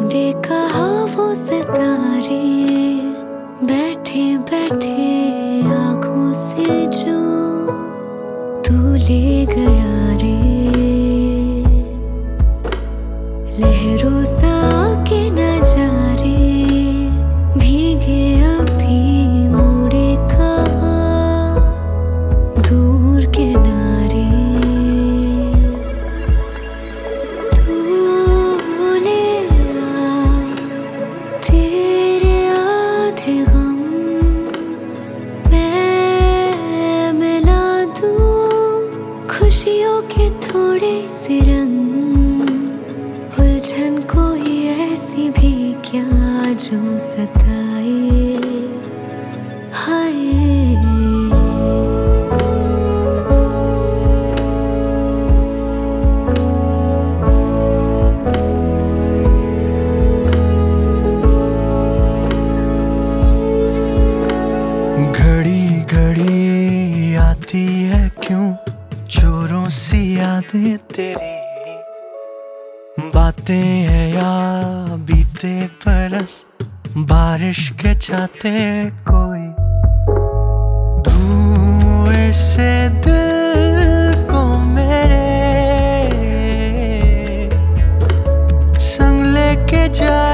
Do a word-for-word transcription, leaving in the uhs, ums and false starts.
दे कहा वो सितारे बैठे बैठे आंखों से जो तू ले गया रे। लहरों सा के न जा रे भीगे अभी मुड़े कहाँ दूर किनारे। तू ले आ तेरे आधे गम मैं मिला दूँ खुशियों के थोड़े से रंग। उलझन कोई ऐसी भी क्या जो सताए हाय। घड़ी घड़ी आती है क्यों चोरों सी यादें तेरी। बातें हैं या बीते बरस बारिश के छाते कोई। धुएं से दिल को मेरे संग लेके जा